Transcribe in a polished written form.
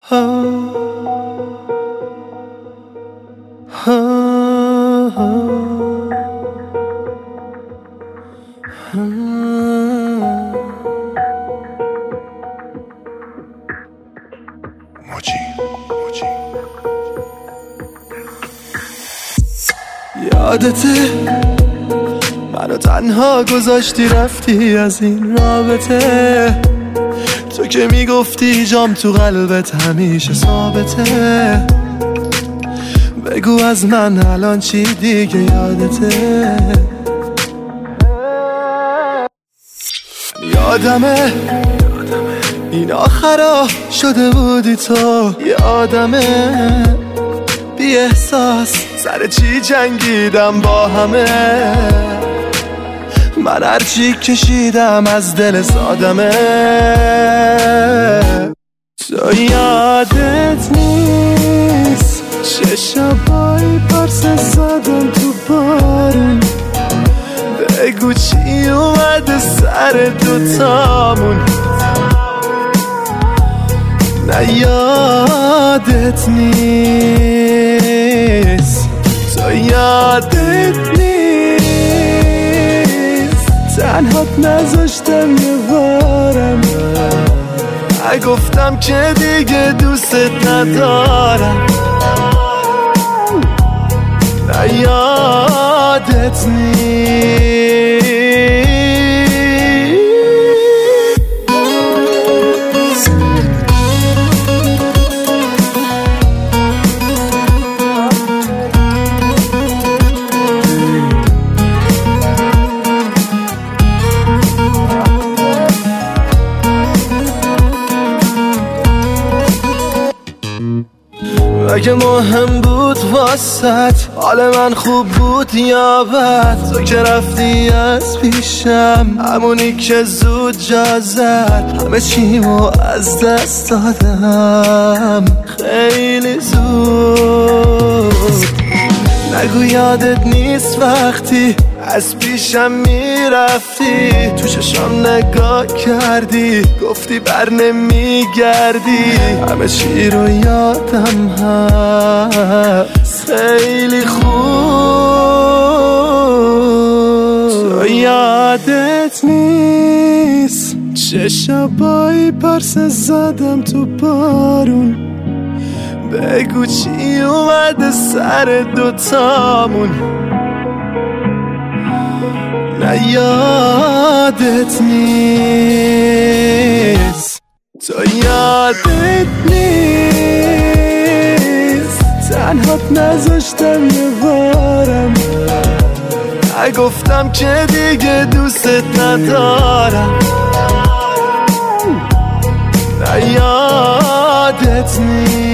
یادته منو تنها گذاشتی رفتی از این رابطه، تو که میگفتی جام تو قلبت همیشه ثابته. بگو از من الان چی دیگه یادته؟ یادمه این آخرا شده بودی تو، یادمه بی احساس سر چی جنگیدم با همه، من هرچی کشیدم از دل سادمه. تو یادت نیست چه شبایی پرسه زدم تو بارون، بگو چی اومده سر دوتامون. نه یادت نیست، تو یادت نیست تنهات نذاشتم یه بارم، نگفتم که دیگه دوستت ندارم. نه یادت نیست. اگه مهم بود واسط حال من خوب بود یا بد، تو که رفتی از پیشم همونی که زود جا زد، همه چیمو از دست دادم خیلی زود. نگو یادت نیست وقتی از پیشم میرفتی، تو چشم نگاه کردی گفتی بر نمیگردی، همه چی رو یادم هست خیلی خوب. تو یادت نیست چه شبایی پرسه زدم تو بارون، بگو چی اومده سر دوتامون. نه یادت نیست، تو یادت نیست تنهات نذاشتم یه بارم، نگفتم که دیگه دوستت ندارم. نه یادت نیست.